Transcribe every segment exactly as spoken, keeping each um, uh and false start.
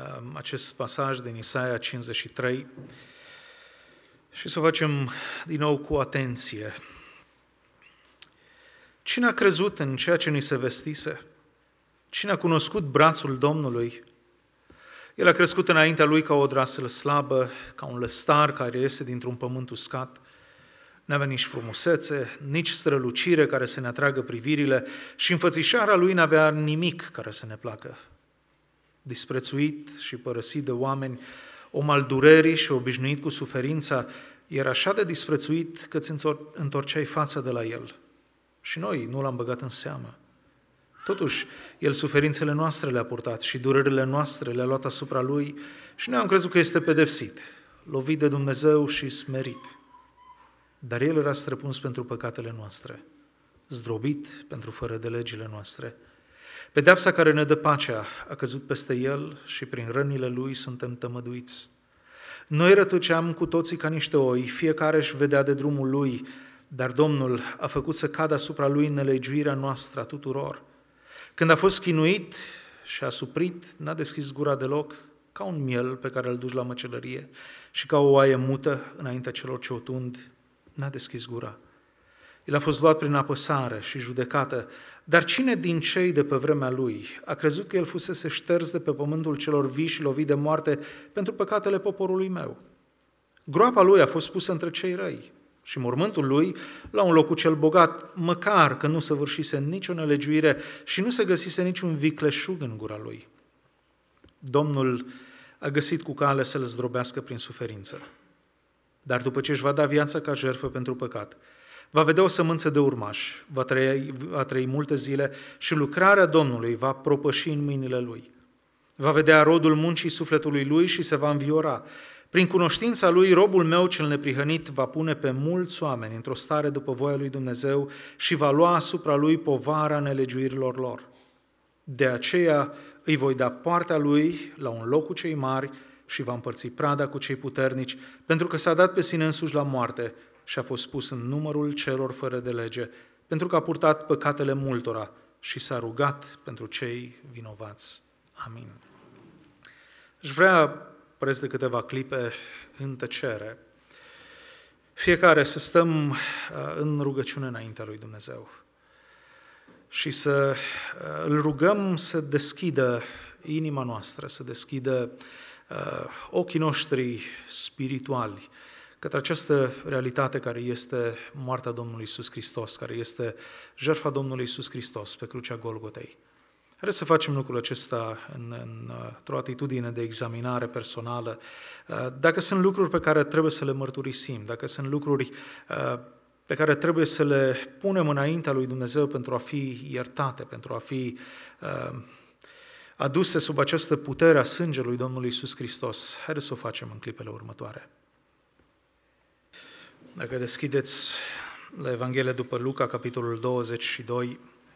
acest pasaj din Isaia cincizeci și trei și să o facem din nou cu atenție. Cine a crezut în ceea ce ni se vestise? Cine a cunoscut brațul Domnului? El a crescut înaintea lui ca o odrasă slabă, ca un lăstar care iese dintr-un pământ uscat. N-avea nici frumusețe, nici strălucire care să ne atragă privirile și înfățișarea lui n-avea nimic care să ne placă. Disprețuit și părăsit de oameni, om al durerii și obișnuit cu suferința, era așa de disprețuit că îți întorceai fața de la el. Și noi nu l-am băgat în seamă. Totuși, el suferințele noastre le-a purtat și durerile noastre le-a luat asupra lui și noi am crezut că este pedepsit, lovit de Dumnezeu și smerit. Dar el era străpuns pentru păcatele noastre, zdrobit pentru fără de legile noastre. Pedeapsa care ne dă pacea a căzut peste el și prin rănile lui suntem tămăduiți. Noi rătăceam cu toții ca niște oi, fiecare își vedea de drumul lui, dar Domnul a făcut să cadă asupra lui nelegiuirea noastră a tuturor. Când a fost chinuit și a suprit, n-a deschis gura deloc, ca un miel pe care îl duci la măcelărie și ca o oaie mută înaintea celor ce o tund, n-a deschis gura. El a fost luat prin apăsare și judecată, dar cine din cei de pe vremea lui a crezut că el fusese șters de pe pământul celor vii și lovit de moarte pentru păcatele poporului meu? Groapa lui a fost pusă între cei răi și mormântul lui la un loc cel bogat, măcar că nu săvârșise nicio nelegiuire și nu se găsise niciun vicleșug în gura lui. Domnul a găsit cu cale să-l zdrobească prin suferință, dar după ce își va da viața ca jertfă pentru păcat, va vedea o sămânță de urmaș, va trăi, va trăi multe zile și lucrarea Domnului va propăși în mâinile lui. Va vedea rodul muncii sufletului lui și se va înviora. Prin cunoștința lui, robul meu cel neprihănit va pune pe mulți oameni într-o stare după voia lui Dumnezeu și va lua asupra lui povara nelegiuirilor lor. De aceea îi voi da partea lui la un loc cu cei mari și va împărți prada cu cei puternici, pentru că s-a dat pe sine însuși la moarte și a fost pus în numărul celor fără de lege, pentru că a purtat păcatele multora și s-a rugat pentru cei vinovați. Amin. Aș vrea, preț de câteva clipe în tăcere, fiecare să stăm în rugăciune înaintea lui Dumnezeu și să îl rugăm să deschidă inima noastră, să deschidă ochii noștri spirituali către această realitate care este moartea Domnului Iisus Hristos, care este jertfa Domnului Iisus Hristos pe crucea Golgotei. Haideți să facem lucrul acesta în, în, într-o atitudine de examinare personală. Dacă sunt lucruri pe care trebuie să le mărturisim, dacă sunt lucruri pe care trebuie să le punem înaintea lui Dumnezeu pentru a fi iertate, pentru a fi aduse sub această putere a sângelui Domnului Iisus Hristos, haideți să o facem în clipele următoare. Dacă deschideți la Evanghelia după Luca, capitolul douăzeci și doi,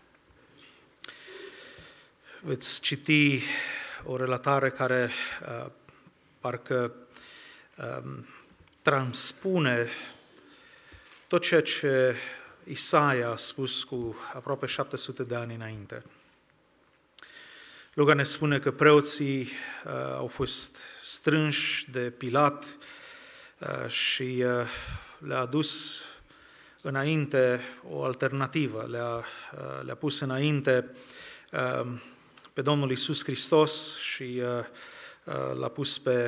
veți citi o relatare care uh, parcă uh, transpune tot ceea ce Isaia a spus cu aproape șapte sute de ani înainte. Luca ne spune că preoții uh, au fost strânși de Pilat uh, și uh, le-a adus înainte o alternativă, le-a, uh, le-a pus înainte uh, pe Domnul Iisus Hristos și uh, uh, l-a pus pe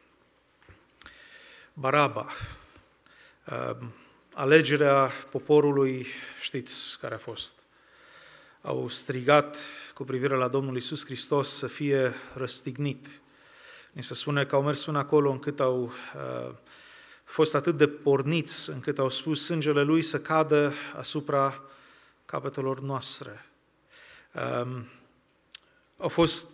Baraba. Uh, alegerea poporului, știți care a fost? Au strigat cu privire la Domnul Iisus Hristos să fie răstignit. Ni se spune că au mers până acolo încât au uh, fost atât de porniți, încât au spus sângele Lui să cadă asupra capetelor noastre. Uh, au fost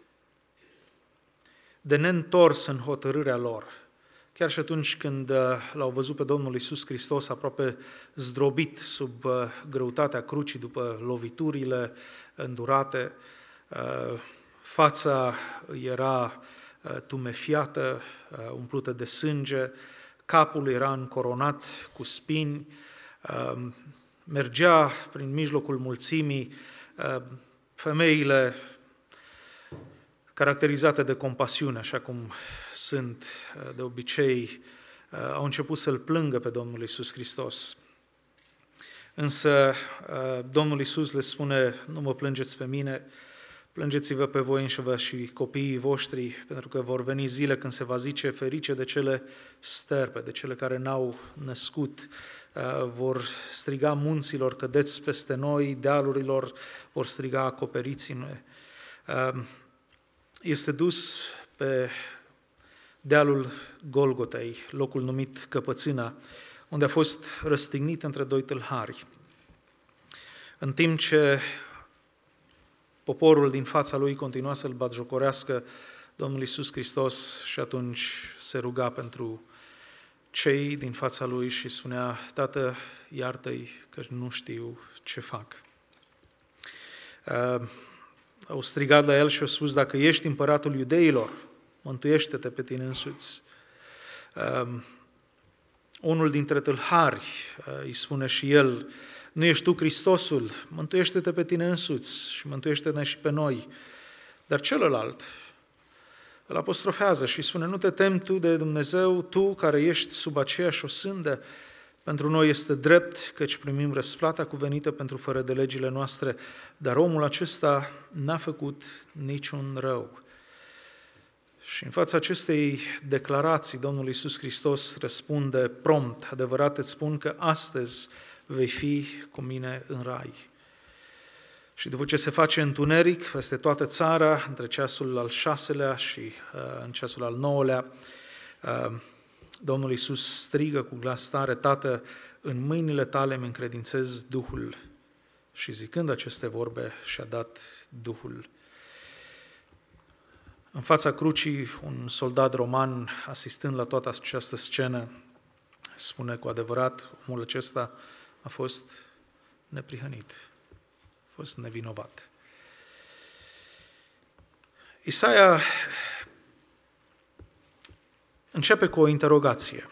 de neîntors în hotărârea lor. Chiar și atunci când l-au văzut pe Domnul Iisus Hristos aproape zdrobit sub greutatea crucii după loviturile îndurate, fața era tumefiată, umplută de sânge, capul era încoronat cu spini, mergea prin mijlocul mulțimii, femeile caracterizate de compasiune, așa cum sunt de obicei, au început să-L plângă pe Domnul Iisus Hristos. Însă Domnul Iisus le spune, nu mă plângeți pe mine, plângeți-vă pe voi înșivă și copiii voștri, pentru că vor veni zile când se va zice ferice de cele sterpe, de cele care n-au născut, vor striga munților, cădeți peste noi, dealurilor, vor striga acoperiți-ne. Este dus pe dealul Golgotei, locul numit Căpățâna, unde a fost răstignit între doi tâlhari. În timp ce poporul din fața lui continua să-L batjocorească, Domnul Iisus Hristos și atunci se ruga pentru cei din fața lui și spunea, Tată, iartă-i că nu știu ce fac. Uh, au strigat la el și au spus, dacă ești împăratul iudeilor, mântuiește-te pe tine însuți. Uh, unul dintre tâlhari uh, îi spune și el, nu ești tu Hristosul, mântuiește-te pe tine însuți și mântuiește-ne și pe noi. Dar celălalt îl apostrofează și spune, nu te temi tu de Dumnezeu, tu care ești sub aceeași osândă, pentru noi este drept, căci primim răsplata cuvenită pentru fără de legile noastre, dar omul acesta n-a făcut niciun rău. Și în fața acestei declarații, Domnul Iisus Hristos răspunde prompt, adevărat îți spun că astăzi vei fi cu mine în rai. Și după ce se face întuneric peste toată țara, între ceasul al șaselea și uh, în ceasul al nouălea, uh, Domnul Iisus strigă cu glas tare, Tată, în mâinile tale îmi încredințez Duhul. Și zicând aceste vorbe, și-a dat Duhul. În fața crucii, un soldat roman, asistând la toată această scenă, spune cu adevărat, omul acesta a fost neprihănit, a fost nevinovat. Isaia începe cu o interogație.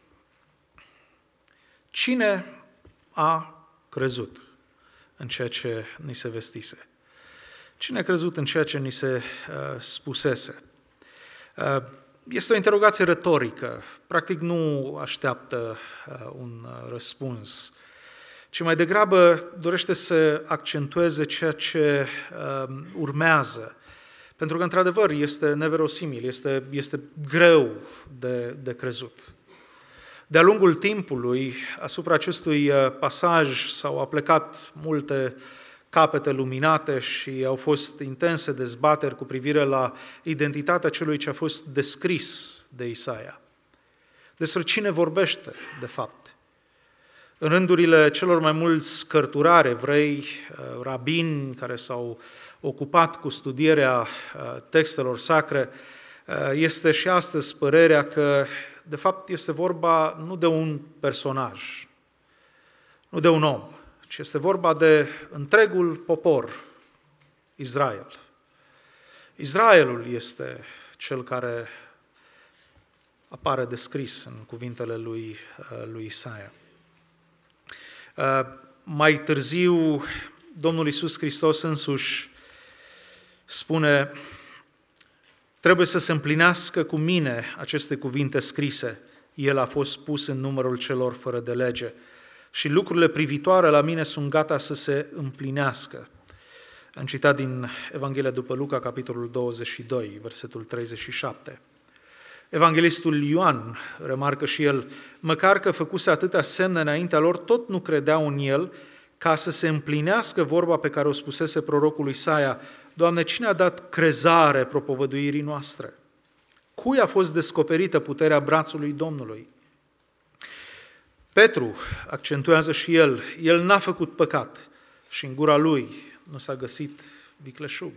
Cine a crezut în ceea ce ni se vestise? Cine a crezut în ceea ce ni se uh, spusese? Uh, este o interogație retorică, practic nu așteaptă uh, un uh, răspuns, ci mai degrabă dorește să accentueze ceea ce uh, urmează. Pentru că, într-adevăr, este neverosimil, este, este greu de, de crezut. De-a lungul timpului, asupra acestui pasaj s-au aplecat multe capete luminate și au fost intense dezbateri cu privire la identitatea celui ce a fost descris de Isaia. Despre cine vorbește, de fapt. În rândurile celor mai mulți cărturari evrei, rabini care s-au ocupat cu studierea textelor sacre, este și astăzi părerea că, de fapt, este vorba nu de un personaj, nu de un om, ci este vorba de întregul popor, Israel. Israelul este cel care apare descris în cuvintele lui, lui Isaia. Mai târziu, Domnul Iisus Hristos însuși spune, trebuie să se împlinească cu mine aceste cuvinte scrise. El a fost pus în numărul celor fără de lege și lucrurile privitoare la mine sunt gata să se împlinească. Am citat din Evanghelia după Luca, capitolul douăzeci și doi, versetul treizeci și șapte. Evanghelistul Ioan remarcă și el, măcar că făcuse atâtea semne înaintea lor, tot nu credeau în el, ca să se împlinească vorba pe care o spusese prorocul Isaia, Doamne, cine a dat crezare propovăduirii noastre? Cui a fost descoperită puterea brațului Domnului? Petru accentuează și el, el n-a făcut păcat și în gura lui nu s-a găsit vicleșug.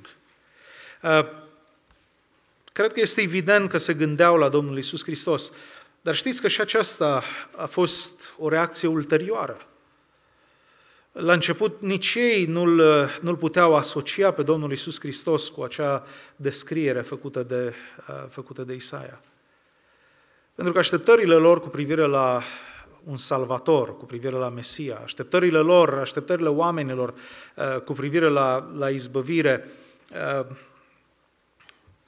Cred că este evident că se gândeau la Domnul Iisus Hristos, dar știți că și aceasta a fost o reacție ulterioară. La început nici ei nu-l, nu-l puteau asocia pe Domnul Iisus Hristos cu acea descriere făcută de, făcută de Isaia. Pentru că așteptările lor cu privire la un salvator, cu privire la Mesia, așteptările lor, așteptările oamenilor cu privire la, la izbăvire,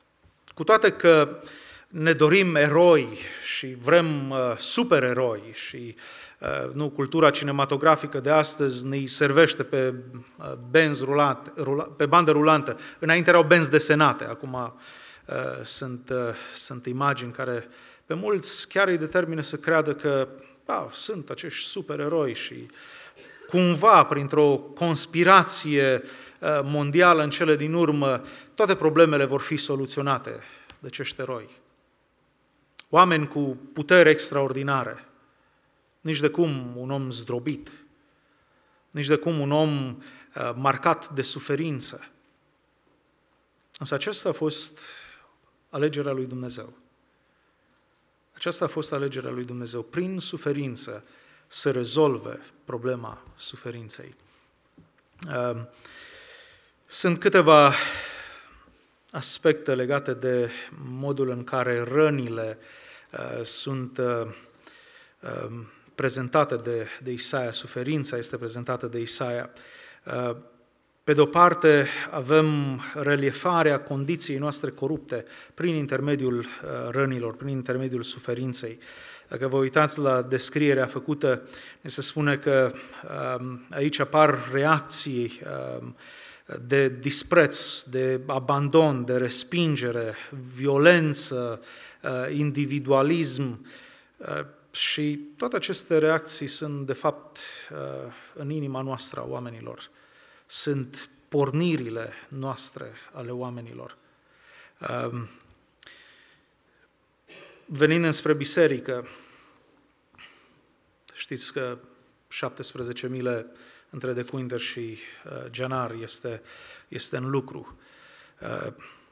Cu toate că ne dorim eroi și vrem uh, supereroi și uh, nu, cultura cinematografică de astăzi ne servește pe uh, benzi rulate, rula, pe bandă rulantă. Înainte erau benzi desenate, acum uh, sunt, uh, sunt imagini care pe mulți chiar îi determină să creadă că ah, sunt acești supereroi și cumva printr-o conspirație uh, mondială în cele din urmă toate problemele vor fi soluționate de acești eroi. Oameni cu puteri extraordinare, nici de cum un om zdrobit, nici de cum un om uh, marcat de suferință. Însă aceasta a fost alegerea lui Dumnezeu. Aceasta a fost alegerea lui Dumnezeu. Prin suferință să rezolve problema suferinței. Uh, sunt câteva aspecte legate de modul în care rănile uh, sunt uh, uh, prezentate de, de Isaia, suferința este prezentată de Isaia. Uh, pe de o parte avem reliefarea condiției noastre corupte prin intermediul uh, rănilor, prin intermediul suferinței. Dacă vă uitați la descrierea făcută, ne se spune că uh, aici apar reacții uh, de dispreț, de abandon, de respingere, violență, individualism și toate aceste reacții sunt de fapt în inima noastră a oamenilor. Sunt pornirile noastre ale oamenilor. Venind înspre biserică, știți că șaptesprezece mile între De Cuinder și uh, Geanar este, este în lucru. Uh,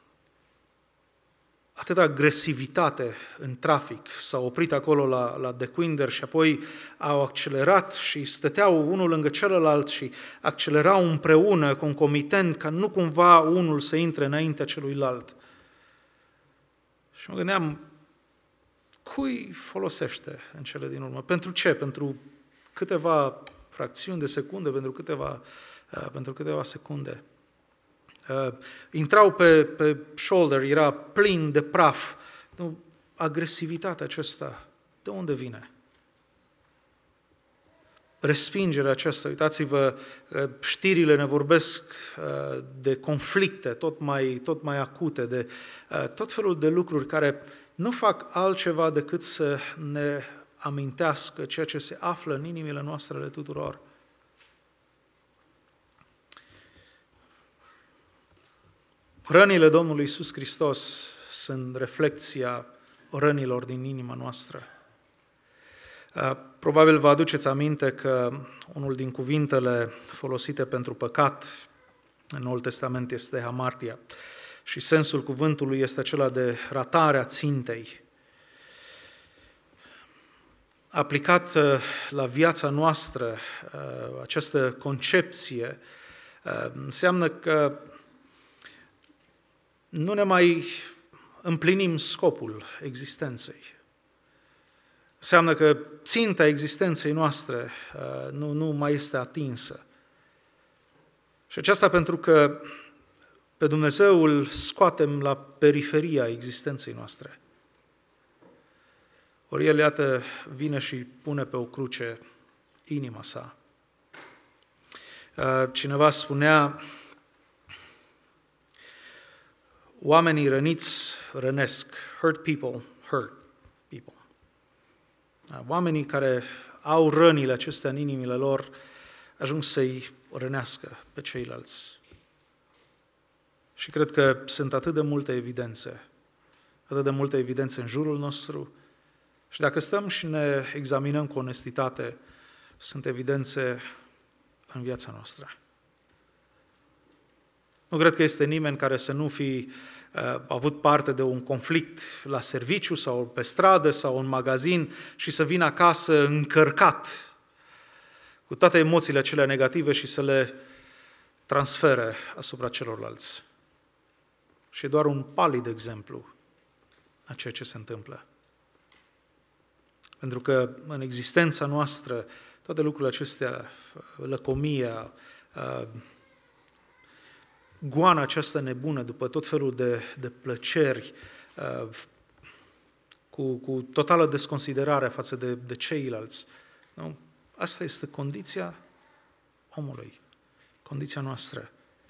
atâta agresivitate în trafic, s-au oprit acolo la, la De Cuinder și apoi au accelerat și stăteau unul lângă celălalt și accelerau împreună, concomitent, ca nu cumva unul să intre înaintea celuilalt. Și mă gândeam, cui folosește în cele din urmă? Pentru ce? Pentru câteva fracțiuni de secunde, pentru câteva, uh, pentru câteva secunde. Uh, intrau pe, pe shoulder, era plin de praf. Nu, agresivitatea aceasta, de unde vine? Respingerea aceasta, uitați-vă, uh, știrile ne vorbesc uh, de conflicte tot mai, tot mai acute, de uh, tot felul de lucruri care nu fac altceva decât să ne amintească ceea ce se află în inimile noastre ale tuturor. Rănile Domnului Iisus Hristos sunt reflecția rănilor din inima noastră. Probabil vă aduceți aminte că unul din cuvintele folosite pentru păcat în Noul Testament este hamartia și sensul cuvântului este acela de ratarea țintei. Aplicat la viața noastră, această concepție înseamnă că nu ne mai împlinim scopul existenței. Înseamnă că ținta existenței noastre nu, nu mai este atinsă. Și aceasta pentru că pe Dumnezeu îl scoatem la periferia existenței noastre. Ori El, iată, vine și pune pe o cruce inima sa. Cineva spunea, oamenii răniți rănesc, hurt people hurt people. Oamenii care au rănile acestea în inimile lor ajung să-i rănească pe ceilalți. Și cred că sunt atât de multe evidențe, atât de multe evidențe în jurul nostru. Și dacă stăm și ne examinăm cu onestitate, sunt evidențe în viața noastră. Nu cred că este nimeni care să nu fi uh, avut parte de un conflict la serviciu sau pe stradă sau în magazin și să vină acasă încărcat cu toate emoțiile acelea negative și să le transfere asupra celorlalți. Și e doar un palid exemplu a ceea ce se întâmplă. Pentru că în existența noastră toate lucrurile acestea, lăcomia, goana aceasta nebună după tot felul de, de plăceri, cu, cu totală desconsiderare față de, de ceilalți. Nu? Asta este condiția omului, condiția noastră.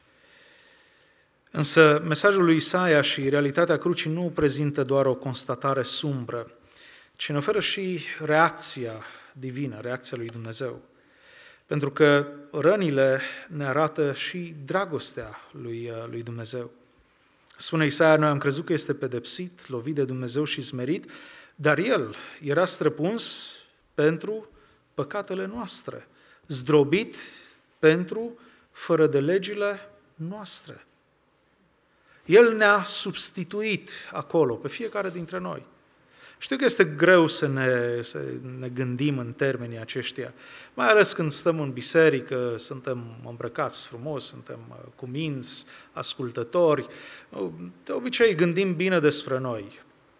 Însă mesajul lui Isaia și realitatea crucii nu prezintă doar o constatare sumbră, ci ne oferă și reacția divină, reacția lui Dumnezeu. Pentru că rănile ne arată și dragostea lui, lui Dumnezeu. Spune Isaia, noi am crezut că este pedepsit, lovit de Dumnezeu și smerit, dar El era străpuns pentru păcatele noastre, zdrobit pentru fără de legile noastre. El ne-a substituit acolo, pe fiecare dintre noi. Știu că este greu să ne, să ne gândim în termenii aceștia, mai ales când stăm în biserică, suntem îmbrăcați frumos, suntem cuminți, ascultători. De obicei gândim bine despre noi.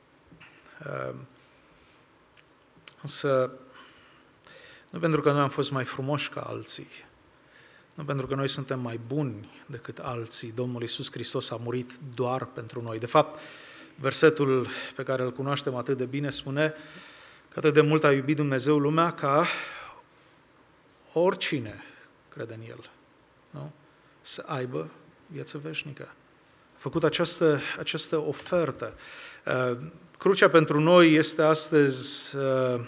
Însă, nu pentru că noi am fost mai frumoși ca alții, nu pentru că noi suntem mai buni decât alții. Domnul Iisus Hristos a murit doar pentru noi. De fapt, versetul pe care îl cunoaștem atât de bine spune că atât de mult a iubit Dumnezeu lumea ca oricine crede în El, nu? Să aibă viață veșnică. A făcut această, această ofertă. Crucea pentru noi este astăzi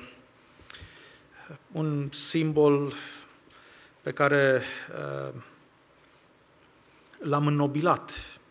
un simbol pe care l-am înnobilat.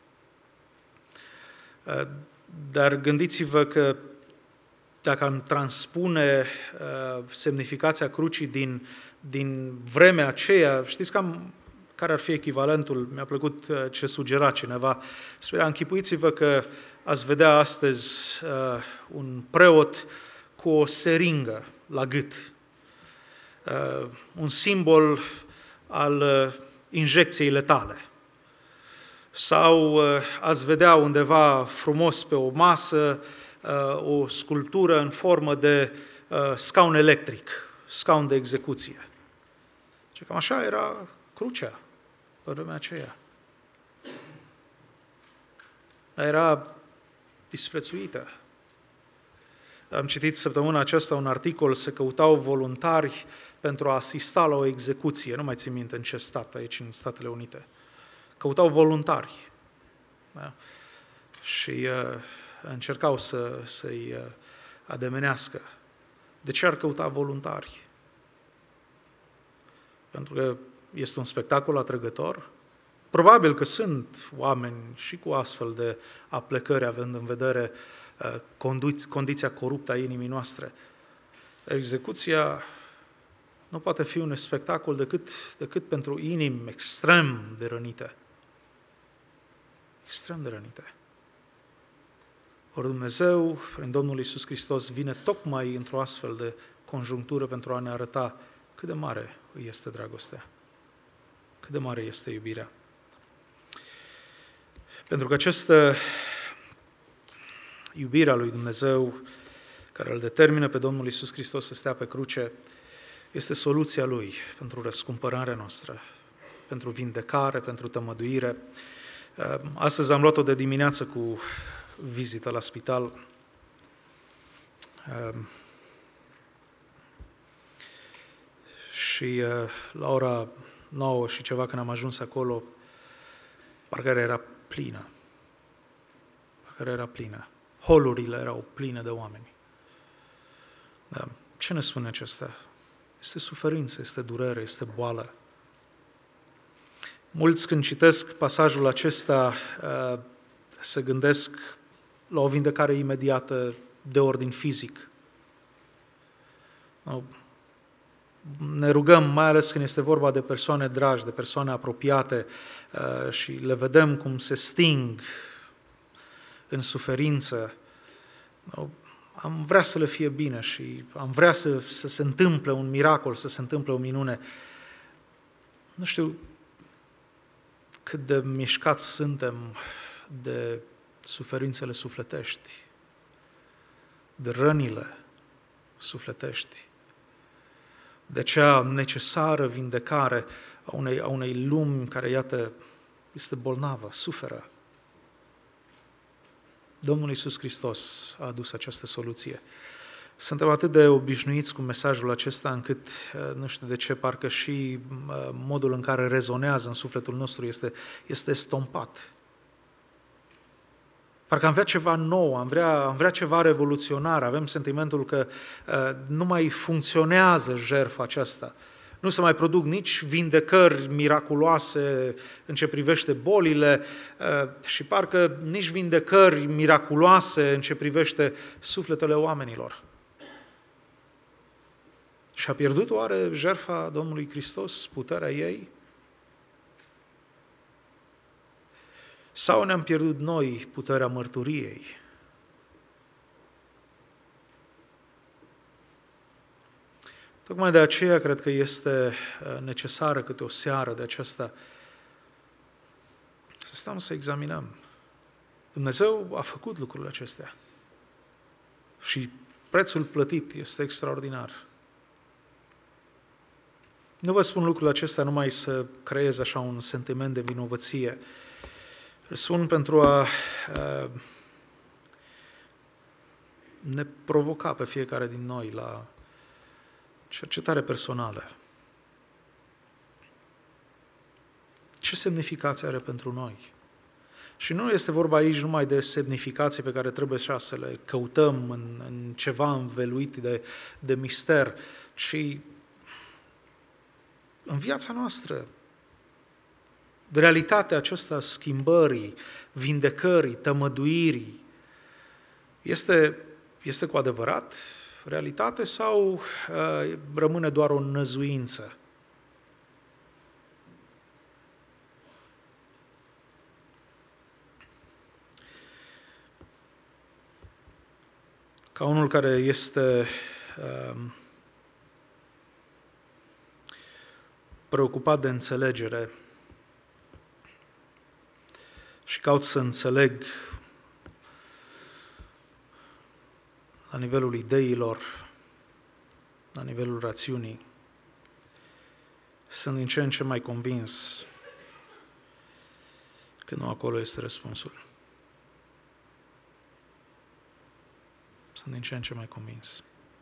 Dar gândiți-vă că dacă am transpune uh, semnificația crucii din, din vremea aceea, știți cam care ar fi echivalentul? Mi-a plăcut uh, ce sugera cineva. Spunea, închipuiți-vă că ați vedea astăzi uh, un preot cu o seringă la gât, uh, un simbol al uh, injecției letale. Sau uh, ați vedea undeva frumos pe o masă uh, o sculptură în formă de uh, scaun electric, scaun de execuție. Și cam așa era crucea pe vremea aceea. Era disprețuită. Am citit săptămâna aceasta un articol, se căutau voluntari pentru a asista la o execuție, nu mai țin minte în ce stat, aici în Statele Unite. Căutau voluntari, da? Și uh, încercau să, să-i uh, ademenească. De ce ar căuta voluntari? Pentru că este un spectacol atrăgător? Probabil că sunt oameni și cu astfel de aplecări, având în vedere uh, condiț- condiția coruptă a inimii noastre. Execuția nu poate fi un spectacol decât, decât pentru inimi extrem de rănite. Extrem de rănite. Ori Dumnezeu, prin Domnul Iisus Hristos, vine tocmai într-o astfel de conjunctură pentru a ne arăta cât de mare îi este dragostea, cât de mare este iubirea. Pentru că această iubire a lui Dumnezeu, care îl determină pe Domnul Iisus Hristos să stea pe cruce, este soluția Lui pentru răscumpărarea noastră, pentru vindecare, pentru tămăduire. Astăzi am luat-o de dimineață cu vizită la spital. Și la ora nouă și ceva, când am ajuns acolo, parcă era plină. Parcă era plină. Holurile erau pline de oameni. Da. Ce ne spune acesta? Este suferință, este durere, este boală. Mulți, când citesc pasajul acesta, se gândesc la o vindecare imediată de ordin fizic. Ne rugăm, mai ales când este vorba de persoane dragi, de persoane apropiate, și le vedem cum se sting în suferință. Am vrea să le fie bine și am vrea să, să se întâmple un miracol, să se întâmple o minune. Nu știu cât de mișcați suntem de suferințele sufletești, de rănile sufletești, de acea necesară vindecare a unei, a unei lumi care, iată, este bolnavă, suferă. Domnul Iisus Hristos a adus această soluție. Suntem atât de obișnuiți cu mesajul acesta încât, nu știu de ce, parcă și modul în care rezonează în sufletul nostru este, este stompat. Parcă am vrea ceva nou, am vrea, am vrea ceva revoluționar, avem sentimentul că uh, nu mai funcționează jertfa aceasta. Nu se mai produc nici vindecări miraculoase în ce privește bolile uh, și parcă nici vindecări miraculoase în ce privește sufletele oamenilor. Și-a pierdut oare jertfa Domnului Hristos, puterea ei? Sau ne-am pierdut noi puterea mărturiei? Tocmai de aceea cred că este necesară câte o seară de aceasta să stăm să examinăm. Dumnezeu a făcut lucrurile acestea și prețul plătit este extraordinar. Nu vă spun lucrul acesta numai să creez așa un sentiment de vinovăție. Îl spun pentru a, a ne provoca pe fiecare din noi la cercetare personală. Ce semnificație are pentru noi? Și nu este vorba aici numai de semnificații pe care trebuie să le căutăm în, în ceva înveluit de, de mister, ci în viața noastră, de realitatea aceasta schimbării, vindecării, tămăduirii, este, este cu adevărat realitate sau uh, rămâne doar o năzuință? Ca unul care este uh, preocupat de înțelegere și caut să înțeleg la nivelul ideilor, la nivelul rațiunii, sunt din ce în ce mai convins că nu acolo este răspunsul. Sunt din ce în ce mai convins.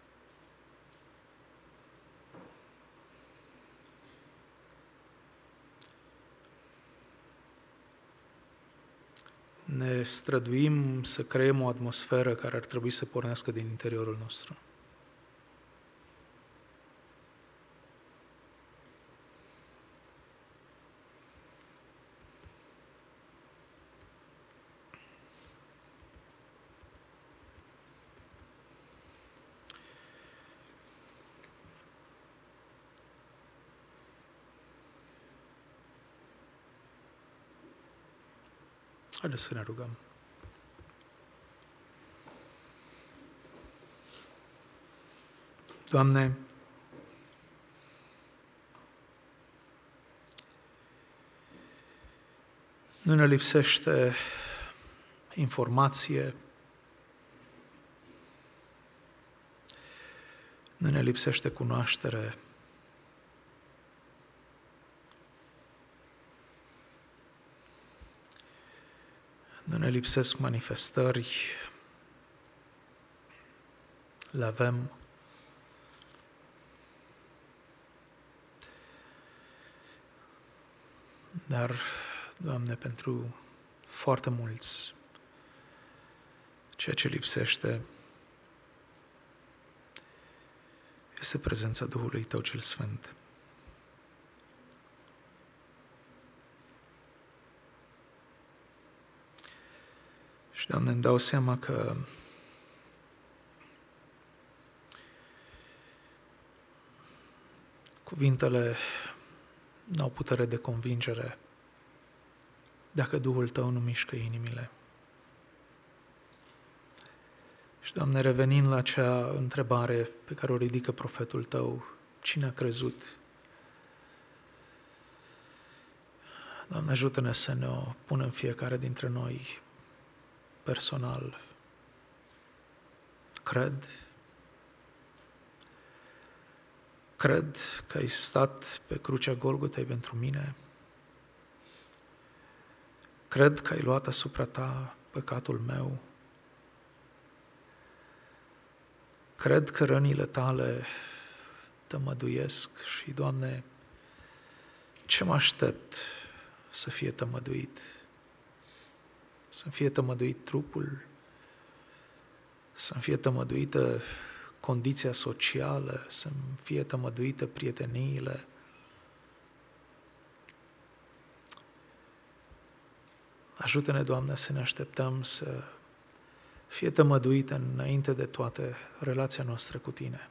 Ne străduim să creăm o atmosferă care ar trebui să pornească din interiorul nostru. Haideți să ne rugăm. Doamne, nu ne lipsește informație, nu ne lipsește cunoaștere, nu ne lipsesc manifestări, le avem. Dar, Doamne, pentru foarte mulți, ceea ce lipsește este prezența Duhului Tău cel Sfânt. Și, Doamne, îmi dau seama că cuvintele n-au putere de convingere dacă Duhul Tău nu mișcă inimile. Și, Doamne, revenind la acea întrebare pe care o ridică profetul Tău, cine a crezut? Doamne, ajută-ne să ne o punem fiecare dintre noi personal. Cred. Cred că ai stat pe crucea Golgotei pentru mine. Cred că ai luat asupra ta păcatul meu Cred că rănile Tale tămăduiesc și, Doamne, ce mă aștept să fie tămăduit? Să fie tămăduit trupul, să fie tămăduită condiția socială, să fie tămăduită prieteniile. Ajută-ne, Doamne, să ne așteptăm să fie tămăduită înainte de toate relația noastră cu Tine.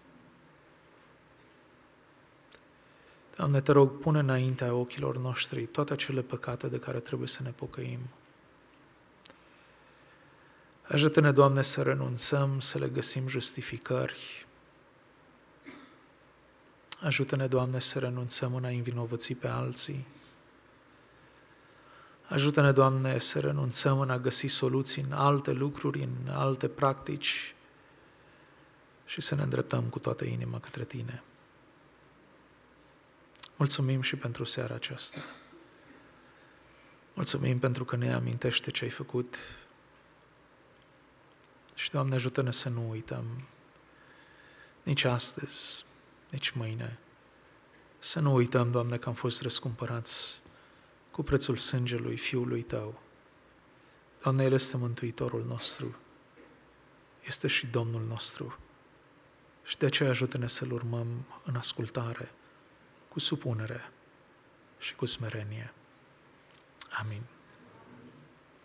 Doamne, Te rog, pune înaintea ochilor noștri toate acele păcate de care trebuie să ne pocăim. Ajută-ne, Doamne, să renunțăm, să le găsim justificări. Ajută-ne, Doamne, să renunțăm în a învinovăți pe alții. Ajută-ne, Doamne, să renunțăm în a găsi soluții în alte lucruri, în alte practici și să ne îndreptăm cu toată inima către Tine. Mulțumim și pentru seara aceasta. Mulțumim pentru că ne amintește ce ai făcut. Și, Doamne, ajută-ne să nu uităm nici astăzi, nici mâine. Să nu uităm, Doamne, că am fost răscumpărați cu prețul sângelui Fiului Tău. Doamne, El este Mântuitorul nostru, este și Domnul nostru. Și de aceea ajută-ne să-L urmăm în ascultare, cu supunere și cu smerenie. Amin.